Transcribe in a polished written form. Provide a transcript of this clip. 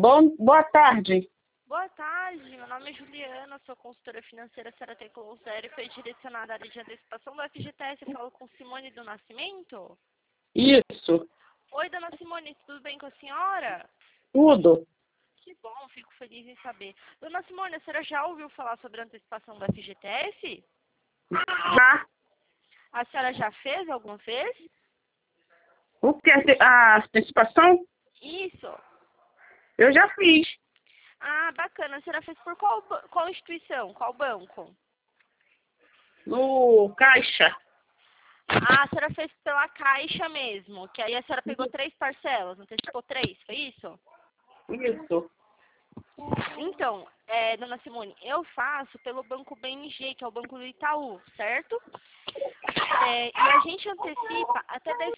Boa tarde. Boa tarde, meu nome é Juliana, sou consultora financeira. A senhora tem como zero e foi direcionada à área de antecipação do FGTS. Eu falo com Simone do Nascimento. Isso, Oi, dona Simone, tudo bem com a senhora? tudo. Que bom, fico feliz em saber. Dona Simone, a senhora já ouviu falar sobre a antecipação do FGTS? Já. A senhora já fez alguma vez? O que é a antecipação? Isso. Eu já fiz. Ah, bacana. A senhora fez por qual instituição? Qual banco? No Caixa. Ah, a senhora fez pela Caixa mesmo, que aí a senhora pegou 3 parcelas, antecipou 3, foi isso? Isso. Então, dona Simone, eu faço pelo Banco BMG, que é o Banco do Itaú, certo? E a gente antecipa até 10%